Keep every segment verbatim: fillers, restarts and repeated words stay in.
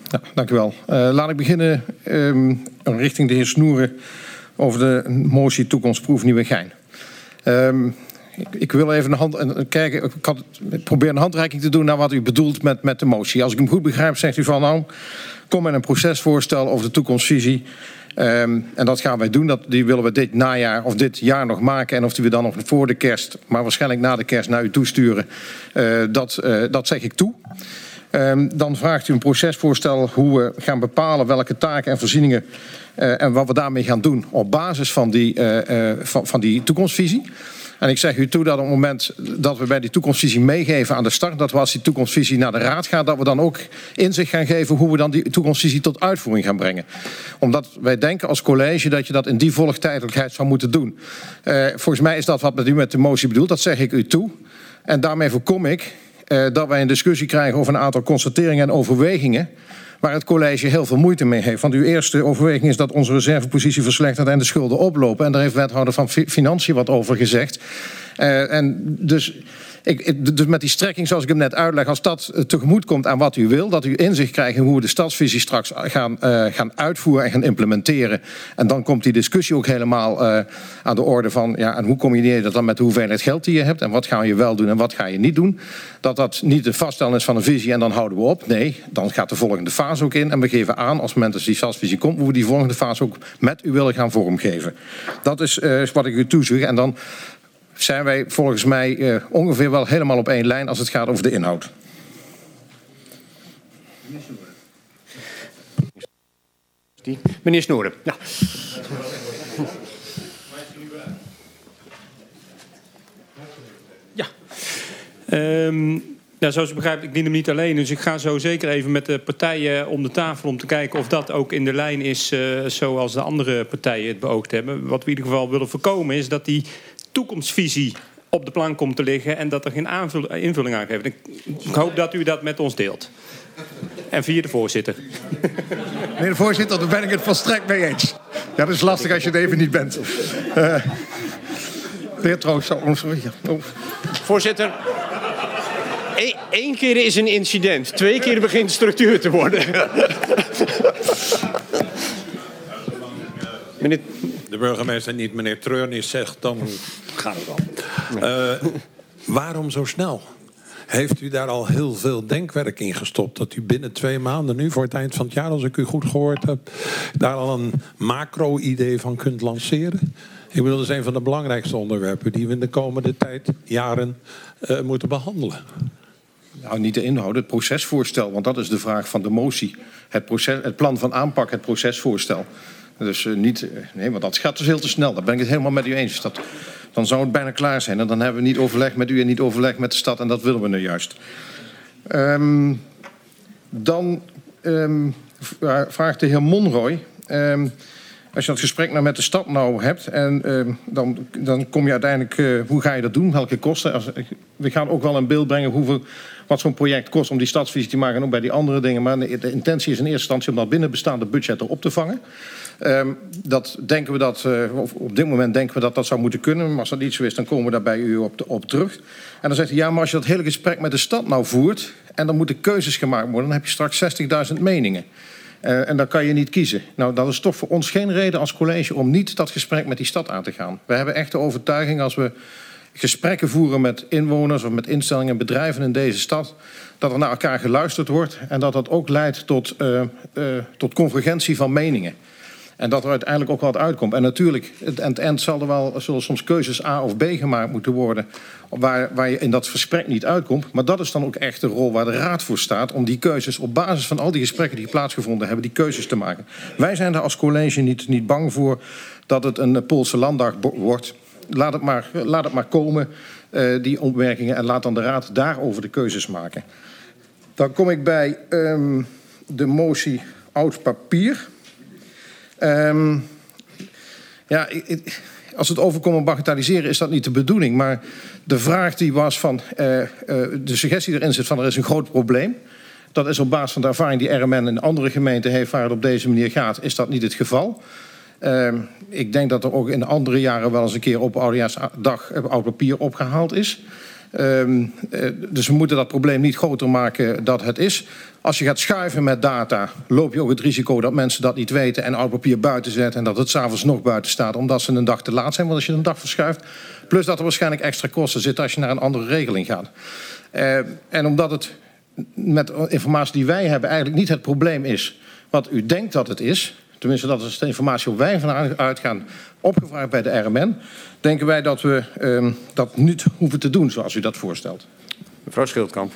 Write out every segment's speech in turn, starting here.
Ja, dank u wel. Uh, laat ik beginnen um, richting de heer Snoeren over de motie toekomstproef Nieuwegein. Um, ik, ik wil even een hand, uh, kijken, ik, had, ik probeer een handreiking te doen naar wat u bedoelt met, met de motie. Als ik hem goed begrijp, zegt u van nou, kom met een procesvoorstel over de toekomstvisie. Um, en dat gaan wij doen. Dat, die willen we dit najaar of dit jaar nog maken. En of die we dan nog voor de kerst, maar waarschijnlijk na de kerst naar u toesturen. Uh, dat, uh, dat zeg ik toe. Um, dan vraagt u een procesvoorstel hoe we gaan bepalen welke taken en voorzieningen uh, en wat we daarmee gaan doen op basis van die, uh, uh, van, van die toekomstvisie. En ik zeg u toe dat op het moment dat we bij die toekomstvisie meegeven aan de start, dat we als die toekomstvisie naar de raad gaat, dat we dan ook inzicht gaan geven hoe we dan die toekomstvisie tot uitvoering gaan brengen. Omdat wij denken als college dat je dat in die volgtijdelijkheid zou moeten doen. Uh, volgens mij is dat wat met u met de motie bedoelt, dat zeg ik u toe. En daarmee voorkom ik uh, dat wij een discussie krijgen over een aantal constateringen en overwegingen waar het college heel veel moeite mee heeft. Want uw eerste overweging is dat onze reservepositie verslechtert en de schulden oplopen. En daar heeft wethouder van Financiën wat over gezegd. Uh, en dus, ik, dus met die strekking zoals ik hem net uitleg, als dat uh, tegemoet komt aan wat u wil, dat u inzicht krijgt in hoe we de stadsvisie straks gaan, uh, gaan uitvoeren en gaan implementeren. En dan komt die discussie ook helemaal uh, aan de orde van, ja, en hoe combineer je dat dan met de hoeveelheid geld die je hebt en wat ga je wel doen en wat ga je niet doen. Dat dat niet de vaststellen is van een visie en dan houden we op. Nee, dan gaat de volgende fase ook in en we geven aan als moment als die stadsvisie komt, hoe we die volgende fase ook met u willen gaan vormgeven. Dat is uh, wat ik u toezeg en dan zijn wij volgens mij uh, ongeveer wel helemaal op één lijn als het gaat over de inhoud. Meneer Snoeren. Ja. Ja. Um, ja, zoals u begrijpt, ik dien hem niet alleen. Dus ik ga zo zeker even met de partijen om de tafel om te kijken of dat ook in de lijn is uh, zoals de andere partijen het beoogd hebben. Wat we in ieder geval willen voorkomen is dat die toekomstvisie op de plank komt te liggen en dat er geen aanvul- invulling aan geeft. Ik, ik hoop dat u dat met ons deelt. En via de voorzitter. Meneer de voorzitter, daar ben ik het volstrekt mee eens. Ja, dat is lastig als je het even niet bent. Uh, de heer Troost, oh, sorry. Oh. Voorzitter, Eén keer is een incident. Twee keer begint structuur te worden. Meneer... De burgemeester niet meneer Treurnis zegt, dan gaat het wel. Uh, waarom zo snel? Heeft u daar al heel veel denkwerk in gestopt? Dat u binnen twee maanden, nu voor het eind van het jaar, als ik u goed gehoord heb, daar al een macro-idee van kunt lanceren? Ik bedoel, dat is een van de belangrijkste onderwerpen die we in de komende tijd, jaren, uh, moeten behandelen. Nou, niet de inhoud, het procesvoorstel, want dat is de vraag van de motie. Het, proces, het plan van aanpak, het procesvoorstel. Dus uh, niet, uh, nee, want dat gaat dus heel te snel. Daar ben ik het helemaal met u eens. Dat, dan zou het bijna klaar zijn. En dan hebben we niet overleg met u en niet overleg met de stad. En dat willen we nu juist. Um, dan um, vraagt de heer Monroy. Um, als je dat gesprek nou met de stad nou hebt, en uh, dan, dan kom je uiteindelijk, uh, hoe ga je dat doen? Welke kosten? Als, we gaan ook wel in beeld brengen hoeveel, wat zo'n project kost om die stadsvisie te maken en ook bij die andere dingen. Maar de, de intentie is in eerste instantie om dat binnen bestaande budgetten op te vangen. Um, dat denken we dat, uh, op dit moment denken we dat dat zou moeten kunnen. Maar als dat niet zo is, dan komen we daar bij u op, op terug. En dan zegt hij, ja, maar als je dat hele gesprek met de stad nou voert en dan moeten keuzes gemaakt worden, dan heb je straks zestigduizend meningen. Uh, en dan kan je niet kiezen. Nou, dat is toch voor ons geen reden als college om niet dat gesprek met die stad aan te gaan. We hebben echt de overtuiging als we gesprekken voeren met inwoners of met instellingen en bedrijven in deze stad, dat er naar elkaar geluisterd wordt en dat dat ook leidt tot, uh, uh, tot convergentie van meningen. En dat er uiteindelijk ook wat uitkomt. En natuurlijk, aan het eind zal er wel, zullen soms keuzes A of B gemaakt moeten worden, waar, waar je in dat gesprek niet uitkomt. Maar dat is dan ook echt de rol waar de raad voor staat, om die keuzes op basis van al die gesprekken die plaatsgevonden hebben, die keuzes te maken. Wij zijn er als college niet, niet bang voor dat het een Poolse landdag wordt. Laat het maar, laat het maar komen, uh, die opmerkingen, en laat dan de raad daarover de keuzes maken. Dan kom ik bij um, de motie oud papier. Um, ja, ik, als het overkomen bagatelliseren is dat niet de bedoeling. Maar de vraag die was van, uh, uh, de suggestie erin zit van er is een groot probleem. Dat is op basis van de ervaring die R M N in andere gemeenten heeft waar het op deze manier gaat, is dat niet het geval. Uh, ik denk dat er ook in andere jaren wel eens een keer op Oudejaarsdag oud papier opgehaald is. Um, uh, dus we moeten dat probleem niet groter maken dan het is. Als je gaat schuiven met data, loop je ook het risico dat mensen dat niet weten en oud papier buiten zetten en dat het 's avonds nog buiten staat omdat ze een dag te laat zijn. Want als je een dag verschuift, plus dat er waarschijnlijk extra kosten zitten als je naar een andere regeling gaat. Uh, en omdat het met informatie die wij hebben eigenlijk niet het probleem is wat u denkt dat het is, tenminste dat is de informatie waar wij van uitgaan, opgevraagd bij de R M N, denken wij dat we uh, dat niet hoeven te doen zoals u dat voorstelt. Mevrouw Schildkamp.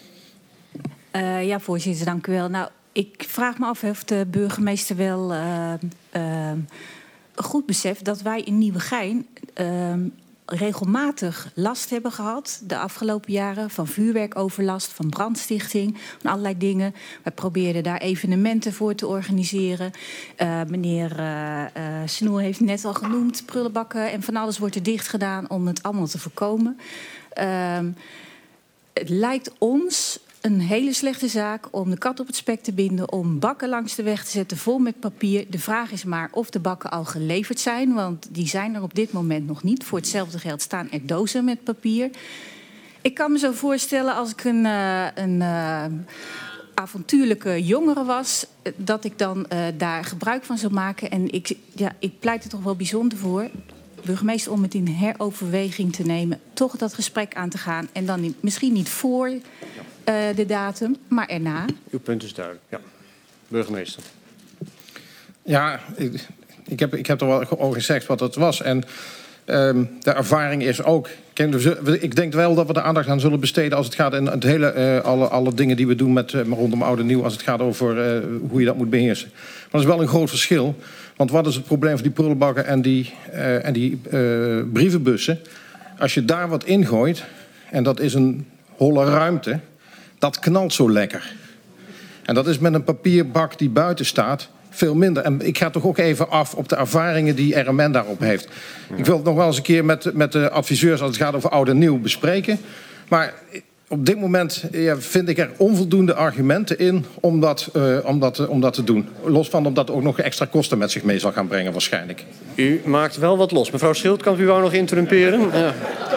Uh, ja, voorzitter, dank u wel. Nou, ik vraag me af of de burgemeester wel uh, uh, goed beseft dat wij in Nieuwegein uh, regelmatig last hebben gehad de afgelopen jaren van vuurwerkoverlast, van brandstichting, van allerlei dingen. We probeerden daar evenementen voor te organiseren. Uh, meneer uh, uh, Snoer heeft net al genoemd, prullenbakken en van alles wordt er dicht gedaan om het allemaal te voorkomen. Uh, het lijkt ons een hele slechte zaak om de kat op het spek te binden, om bakken langs de weg te zetten vol met papier. De vraag is maar of de bakken al geleverd zijn, want die zijn er op dit moment nog niet. Voor hetzelfde geld staan er dozen met papier. Ik kan me zo voorstellen als ik een, uh, een uh, avontuurlijke jongere was, dat ik dan uh, daar gebruik van zou maken. En ik, ja, ik pleit er toch wel bijzonder voor, burgemeester, om het in heroverweging te nemen, toch dat gesprek aan te gaan en dan niet, misschien niet voor Uh, de datum, maar erna. Uw punt is duidelijk, ja. Burgemeester. Ja, ik, ik, heb, ik heb er wel al gezegd wat het was. En um, de ervaring is ook. Ik denk wel dat we er aandacht aan zullen besteden als het gaat in het hele, uh, alle, alle dingen die we doen met, uh, rondom oud en nieuw, als het gaat over uh, hoe je dat moet beheersen. Maar dat is wel een groot verschil. Want wat is het probleem van die prullenbakken en die, uh, en die uh, brievenbussen? Als je daar wat ingooit, en dat is een holle ruimte, dat knalt zo lekker. En dat is met een papierbak die buiten staat veel minder. En ik ga toch ook even af op de ervaringen die R M N daarop heeft. Ja. Ik wil het nog wel eens een keer met, met de adviseurs als het gaat over oud en nieuw bespreken. Maar op dit moment ja, vind ik er onvoldoende argumenten in om dat, uh, om, dat, om dat te doen. Los van omdat het ook nog extra kosten met zich mee zal gaan brengen waarschijnlijk. U maakt wel wat los. Mevrouw Schildkamp, u wou nog interrumperen? Ja.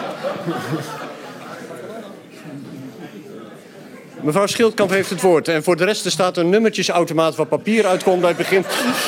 Mevrouw Schildkamp heeft het woord. En voor de rest er staat een nummertjesautomaat waar papier uitkomt bij het begin.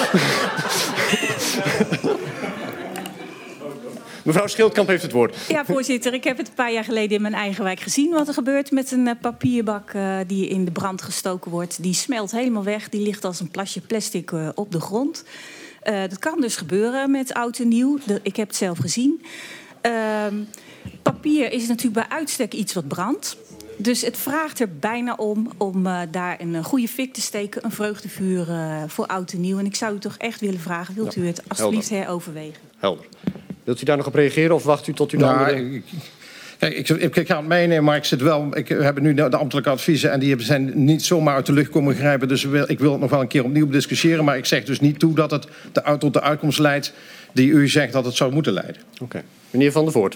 Mevrouw Schildkamp heeft het woord. Ja, voorzitter. Ik heb het een paar jaar geleden in mijn eigen wijk gezien wat er gebeurt met een uh, papierbak uh, die in de brand gestoken wordt. Die smelt helemaal weg. Die ligt als een plasje plastic uh, op de grond. Uh, dat kan dus gebeuren met oud en nieuw. De, ik heb het zelf gezien. Uh, papier is natuurlijk bij uitstek iets wat brandt. Dus het vraagt er bijna om om uh, daar een goede fik te steken. Een vreugdevuur uh, voor oud en nieuw. En ik zou u toch echt willen vragen, wilt u het alsjeblieft Helder. heroverwegen? Helder. Wilt u daar nog op reageren of wacht u tot u de nou, andere... Ik, kijk, ik, ik, ik ga het meenemen, maar ik zit wel... Ik, we hebben nu de ambtelijke adviezen en die zijn niet zomaar uit de lucht komen grijpen. Dus wil, ik wil het nog wel een keer opnieuw discussiëren. Maar ik zeg dus niet toe dat het de, tot de uitkomst leidt die u zegt dat het zou moeten leiden. Oké. Okay. Meneer Van der Voort.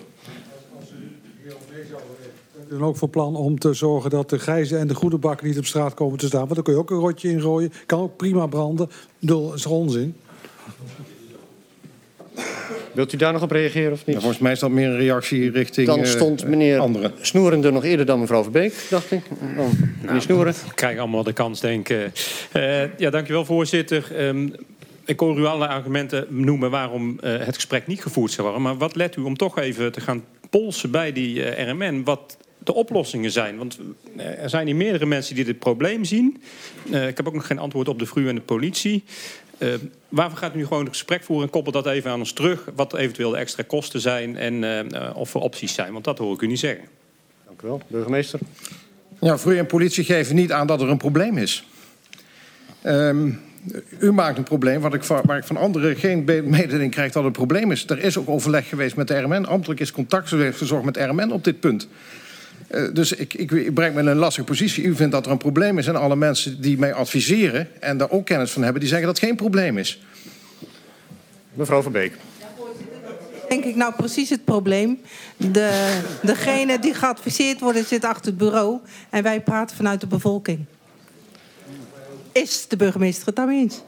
En ook van plan om te zorgen dat de grijze en de goede bakken niet op straat komen te staan. Want dan kun je ook een rotje ingooien. Kan ook prima branden. Ik bedoel, dat is onzin. Wilt u daar nog op reageren of niet? Ja, volgens mij is dat meer een reactie richting Dan stond meneer anderen. Snoeren er nog eerder dan mevrouw Verbeek, dacht ik. Dan, meneer Snoeren. We krijgen allemaal de kans, denk ik. Uh, ja, dank u wel, voorzitter. Um, Ik hoor u alle argumenten noemen waarom uh, het gesprek niet gevoerd zou worden. Maar wat let u om toch even te gaan polsen bij die uh, R M N... wat de oplossingen zijn? Want uh, er zijn hier meerdere mensen die dit probleem zien. Uh, ik heb ook nog geen antwoord op de V R U en de politie. Uh, waarvoor gaat u nu gewoon het gesprek voeren en koppel dat even aan ons terug? Wat eventueel de extra kosten zijn en uh, uh, of er opties zijn? Want dat hoor ik u niet zeggen. Dank u wel. Burgemeester. Ja, V R U en politie geven niet aan dat er een probleem is. Um, U maakt een probleem waar ik, waar ik van anderen geen mededeling krijg dat het een probleem is. Er is ook overleg geweest met de R M N. Ambtelijk is contact verzorgd met de R M N op dit punt. Uh, dus ik, ik, ik breng me in een lastige positie. U vindt dat er een probleem is en alle mensen die mij adviseren en daar ook kennis van hebben, die zeggen dat het geen probleem is. Mevrouw Verbeek. Denk ik nou precies het probleem. De, degene die geadviseerd worden zit achter het bureau en wij praten vanuit de bevolking. Is de burgemeester het daarmee eens?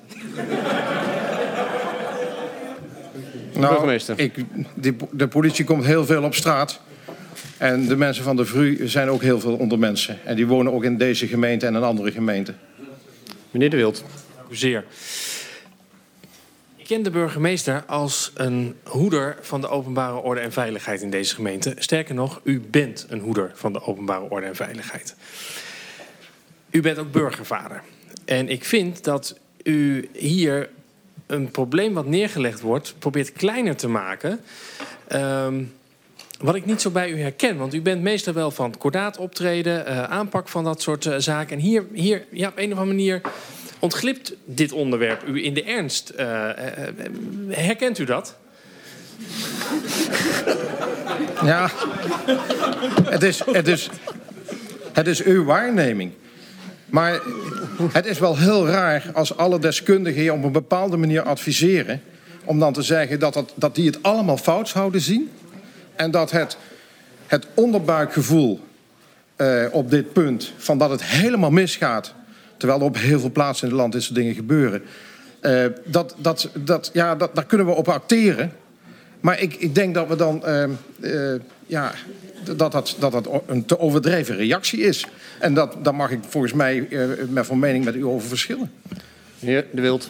Nou, ik, de, de politie komt heel veel op straat En de mensen van de V R U zijn ook heel veel onder mensen. En die wonen ook in deze gemeente en in andere gemeenten. Meneer De Wild. Dank u zeer. Ik ken de burgemeester als een hoeder van de openbare orde en veiligheid in deze gemeente. Sterker nog, u bent een hoeder van de openbare orde en veiligheid. U bent ook burgervader. En ik vind dat u hier een probleem wat neergelegd wordt probeert kleiner te maken. Um, wat ik niet zo bij u herken. Want u bent meestal wel van kordaat optreden, uh, aanpak van dat soort uh, zaken. En hier, hier ja, op een of andere manier ontglipt dit onderwerp u in de ernst. Uh, uh, herkent u dat? Ja, het is, het is, het is uw waarneming. Maar het is wel heel raar als alle deskundigen je op een bepaalde manier adviseren, om dan te zeggen dat, dat, dat die het allemaal fout zouden zien. En dat het, het onderbuikgevoel uh, op dit punt, van dat het helemaal misgaat, terwijl er op heel veel plaatsen in het land dit soort dingen gebeuren, uh, dat, dat, dat, ja, dat, daar kunnen we op acteren. Maar ik, ik denk dat we dan uh, uh, ja, dat, dat, dat dat een te overdreven reactie is. En dat, daar mag ik volgens mij uh, met van mening met u over verschillen. Meneer De Wild.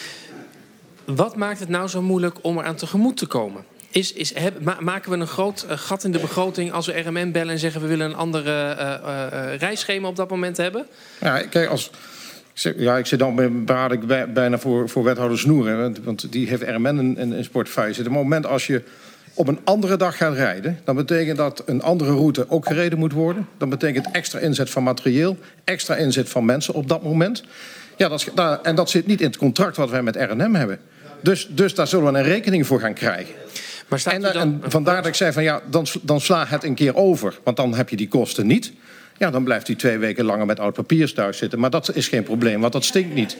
Wat maakt het nou zo moeilijk om eraan tegemoet te komen? Is, is, heb, ma maken we een groot uh, gat in de begroting als we R M M bellen en zeggen we willen een andere uh, uh, reisschema op dat moment hebben? Ja, kijk, als, ik, zeg, ja, ik zit dan beraad ik bij, bijna voor, voor wethouder Snoer, hè, want, want die heeft R M M in, in, in zijn portefeuille zitten. Op het moment als je op een andere dag gaat rijden, dan betekent dat een andere route ook gereden moet worden. Dan betekent extra inzet van materieel, extra inzet van mensen op dat moment. Ja, dat is, daar, en dat zit niet in het contract wat wij met R M M hebben. Dus, dus daar zullen we een rekening voor gaan krijgen. Maar en, dan... en vandaar dat ik zei van ja, dan, dan sla het een keer over. Want dan heb je die kosten niet. Ja, dan blijft hij twee weken langer met oud papier thuis zitten. Maar dat is geen probleem, want dat stinkt niet.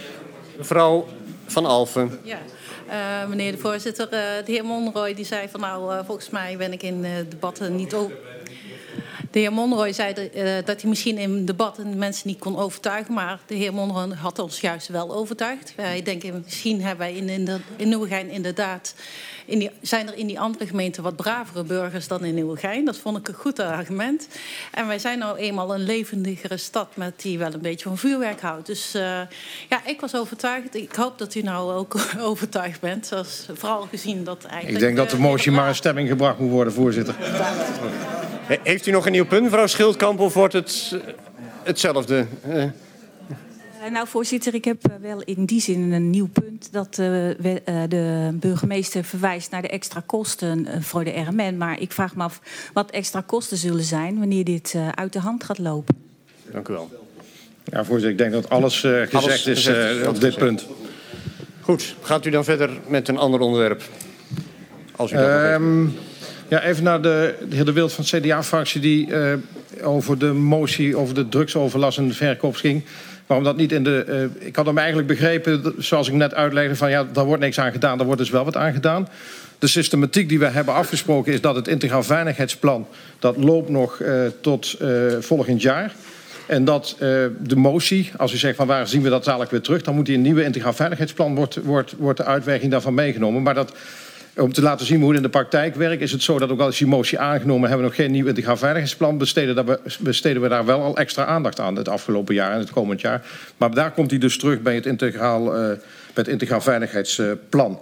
Mevrouw Van Alphen. Ja, uh, meneer de voorzitter. Uh, de heer Monroy die zei van nou, uh, volgens mij ben ik in uh, debatten niet over. De heer Monroy zei de, uh, dat hij misschien in debatten mensen niet kon overtuigen. Maar de heer Monroy had ons juist wel overtuigd. Wij denken, misschien hebben wij in, in, de, in Nieuwegein inderdaad... In die, zijn er in die andere gemeenten wat bravere burgers dan in Nieuwegein. Dat vond ik een goed argument. En wij zijn nou eenmaal een levendigere stad met die wel een beetje van vuurwerk houdt. Dus uh, ja, ik was overtuigd. Ik hoop dat u nou ook overtuigd bent. Zoals, vooral gezien dat eigenlijk... Ik denk dat de motie maar in stemming gebracht moet worden, voorzitter. Heeft u nog een nieuw punt, mevrouw Schildkamp, of wordt het hetzelfde? Uh. Nou, voorzitter, ik heb wel in die zin een nieuw punt. Dat uh, we, uh, de burgemeester verwijst naar de extra kosten uh, voor de R M N. Maar ik vraag me af wat extra kosten zullen zijn wanneer dit uh, uit de hand gaat lopen. Dank u wel. Ja, voorzitter, ik denk dat alles uh, gezegd alles is uh, op dit gezegd. punt. Goed, gaat u dan verder met een ander onderwerp? Als u dat uh, um, ja, even naar de, de heer De Wild van het C D A-fractie die uh, over de motie over de drugsoverlast en de verkoop ging. Waarom dat niet in de... Uh, ik had hem eigenlijk begrepen, zoals ik net uitlegde, van ja, daar wordt niks aan gedaan, daar wordt dus wel wat aan gedaan. De systematiek die we hebben afgesproken is dat het integraal veiligheidsplan, dat loopt nog uh, tot uh, volgend jaar. En dat uh, de motie, als u zegt van waar zien we dat dadelijk weer terug, dan moet die een nieuwe integraal veiligheidsplan, wordt, wordt, wordt de uitwerking daarvan meegenomen. Maar dat... Om te laten zien hoe het in de praktijk werkt, is het zo dat ook al is die motie aangenomen, hebben we nog geen nieuw integraal veiligheidsplan. Besteden, we, besteden we daar wel al extra aandacht aan het afgelopen jaar en het komend jaar. Maar daar komt hij dus terug bij het integraal, uh, bij het integraal veiligheidsplan.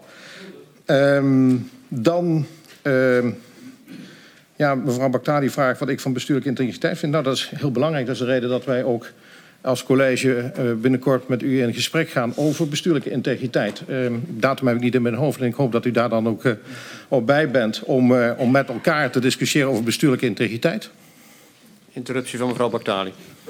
Um, dan, uh, ja, mevrouw Baghdadi vraagt wat ik van bestuurlijke integriteit vind. Nou, dat is heel belangrijk. Dat is de reden dat wij ook als college uh, binnenkort met u in gesprek gaan over bestuurlijke integriteit. Uh, datum heb ik niet in mijn hoofd en ik hoop dat u daar dan ook uh, op bij bent om, uh, om met elkaar te discussiëren over bestuurlijke integriteit. Interruptie van mevrouw Baghdadi.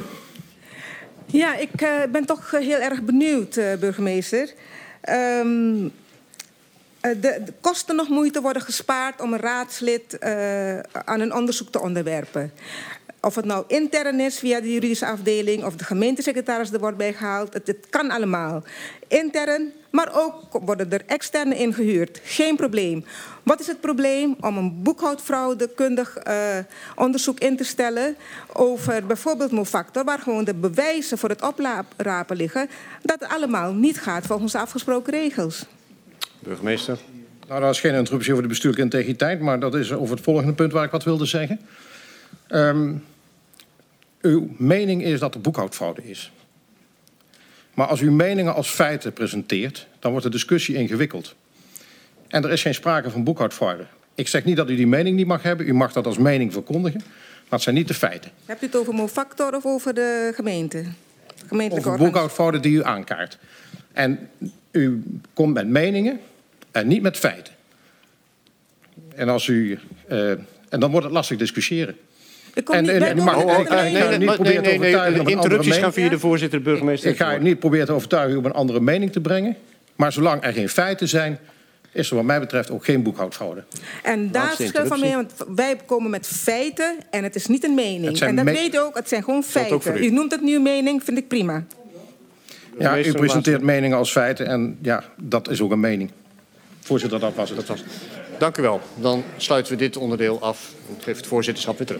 Ja, ik uh, ben toch heel erg benieuwd, uh, burgemeester. Um, uh, de, de kosten nog moeite worden gespaard om een raadslid uh, aan een onderzoek te onderwerpen. Of het nou intern is via de juridische afdeling of de gemeentesecretaris er wordt bijgehaald. Het, het kan allemaal. Intern, maar ook worden er externe ingehuurd. Geen probleem. Wat is het probleem om een boekhoudfraudekundig uh, onderzoek in te stellen over bijvoorbeeld Mofactor, waar gewoon de bewijzen voor het oprapen liggen, dat het allemaal niet gaat volgens de afgesproken regels? Burgemeester. Nou, dat is geen interruptie over de bestuurlijke integriteit, maar dat is over het volgende punt waar ik wat wilde zeggen. Um, uw mening is dat er boekhoudfraude is. Maar als u meningen als feiten presenteert, dan wordt de discussie ingewikkeld. En er is geen sprake van boekhoudfraude. Ik zeg niet dat u die mening niet mag hebben. U mag dat als mening verkondigen. Maar het zijn niet de feiten. Hebt u het over Mofactor of over de gemeente? Gemeentelijke Over boekhoudfraude die u aankaart. En u komt met meningen en niet met feiten. En, als u, uh, en dan wordt het lastig discussiëren. Ik kom niet bij mag, oh, oh, ik ga nee, niet nee, nee, proberen te nee, nee, overtuigen de op een andere interrupties mening. gaan via de voorzitter, de burgemeester. Ik ga u niet proberen te overtuigen om een andere mening te brengen. Maar zolang er geen feiten zijn, is er wat mij betreft ook geen boekhoudfraude. En daar is het verschil van mee, want wij komen met feiten en het is niet een mening. En dat me- weet u ook, het zijn gewoon ook feiten. u. U noemt het nu een mening, vind ik prima. Ja, u presenteert meningen als feiten en ja, dat is ook een mening. Voorzitter, dat was het. Dat was het. Dank u wel. Dan sluiten we dit onderdeel af. Ik geef het voorzitterschap weer terug.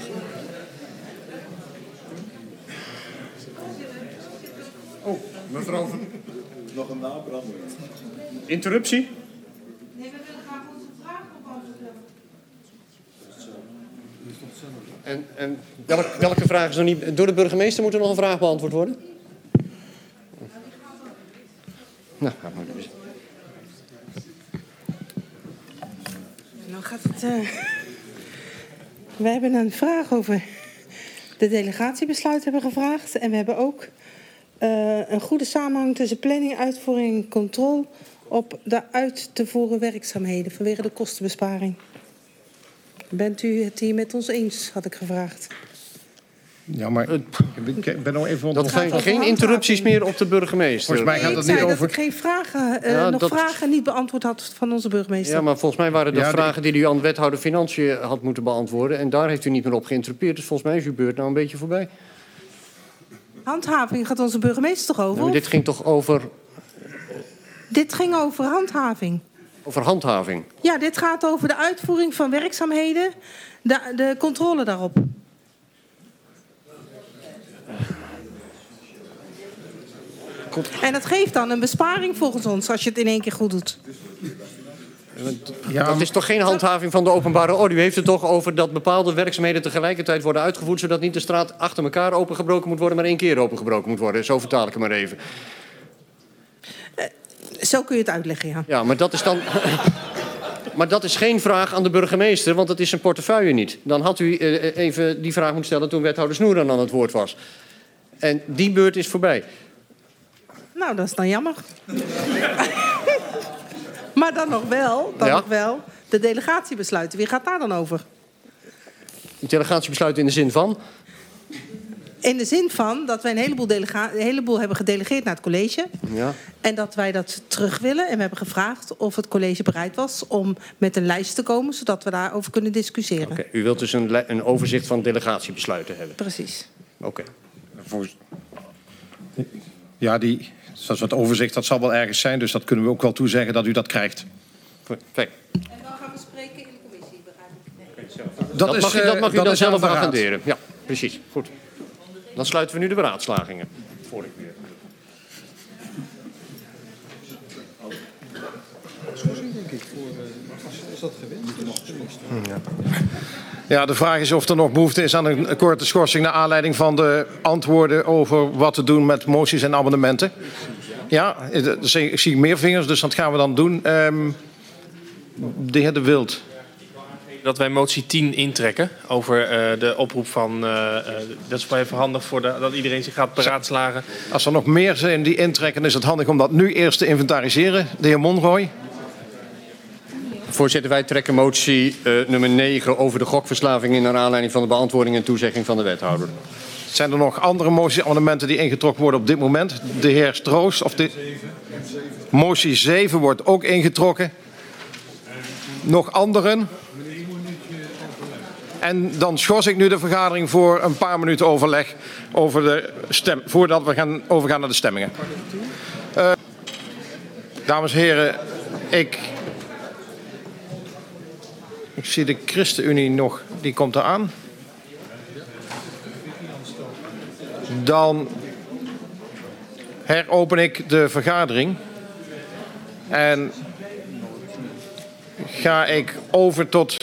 Oh, mevrouw Van... Nog een nabrander. Interruptie? Nee, we willen graag onze vraag beantwoorden. En, en welk, welke vraag is nog niet... Door de burgemeester moet er nog een vraag beantwoord worden? Nou, ga maar dus. Nou gaat het... Uh... We hebben een vraag over de delegatiebesluit hebben gevraagd. En we hebben ook uh, een goede samenhang tussen planning, uitvoering en controle op de uit te voeren werkzaamheden vanwege de kostenbesparing. Bent u het hier met ons eens, had ik gevraagd. Ja, maar ik ben nog even... Dat zijn geen interrupties meer op de burgemeester. Volgens mij gaat Nee, het ik niet zei over... dat ik geen vragen, uh, Ja, nog dat- vragen niet beantwoord had van onze burgemeester. Ja, maar volgens mij waren dat Ja, de- vragen die u aan de wethouder Financiën had moeten beantwoorden. En daar heeft u niet meer op geïnterrupeerd. Dus volgens mij is uw beurt nou een beetje voorbij. Handhaving gaat onze burgemeester toch over? Ja, maar dit ging toch over, Dit ging over handhaving. over handhaving? Ja, dit gaat over de uitvoering van werkzaamheden, de, de controle daarop. En dat geeft dan een besparing volgens ons, als je het in één keer goed doet. Ja, Dat is toch geen handhaving van de openbare orde? U heeft het toch over dat bepaalde werkzaamheden tegelijkertijd worden uitgevoerd, zodat niet de straat achter elkaar opengebroken moet worden, maar één keer opengebroken moet worden. Zo vertaal ik het maar even. Zo kun je het uitleggen, ja. Ja, maar dat is dan... Maar dat is geen vraag aan de burgemeester, want dat is zijn portefeuille niet. Dan had u uh, even die vraag moeten stellen toen wethouder Snoer aan het woord was. En die beurt is voorbij. Nou, dat is dan jammer. Maar dan nog wel, dan Ja? nog wel, de delegatiebesluiten. Wie gaat daar dan over? Het delegatiebesluit in de zin van... In de zin van dat wij een heleboel, delega- een heleboel hebben gedelegeerd naar het college. Ja. En dat wij dat terug willen. En we hebben gevraagd of het college bereid was om met een lijst te komen, zodat we daarover kunnen discussiëren. Oké, u wilt dus een, li- een overzicht van delegatiebesluiten hebben. Precies. Oké. Voor- Ja, die, dat soort overzicht, dat zal wel ergens zijn. Dus dat kunnen we ook wel toezeggen dat u dat krijgt. Kijk, En dan gaan we spreken in de commissie, begrijp ik. dat, mag, u- dat eh, mag u dat dan is aan zelf de raad. agenderen. Ja, precies. Goed. Dan sluiten we nu de beraadslagingen. Voor ik weer... Ja, de vraag is of er nog behoefte is aan een korte schorsing naar aanleiding van de antwoorden over wat te doen met moties en amendementen. Ja, ik zie meer vingers, dus dat gaan we dan doen. Um, de heer De Wild. Dat wij motie tien intrekken over uh, de oproep van... Uh, uh, dat is wel even handig voor de, dat iedereen zich gaat beraadslagen. Als er nog meer zijn die intrekken, is het handig om dat nu eerst te inventariseren. De heer Monroy. Voorzitter, wij trekken motie uh, nummer negen over de gokverslaving in naar aanleiding van de beantwoording en toezegging van de wethouder. Zijn er nog andere moties, amendementen die ingetrokken worden op dit moment? De heer Stroos. Of de... Motie zeven wordt ook ingetrokken. Nog anderen? En dan schors ik nu de vergadering voor een paar minuten overleg over de stem, voordat we gaan overgaan naar de stemmingen. Uh, dames en heren, ik, ik zie de ChristenUnie nog, die komt eraan. Dan heropen ik de vergadering. En ga ik over tot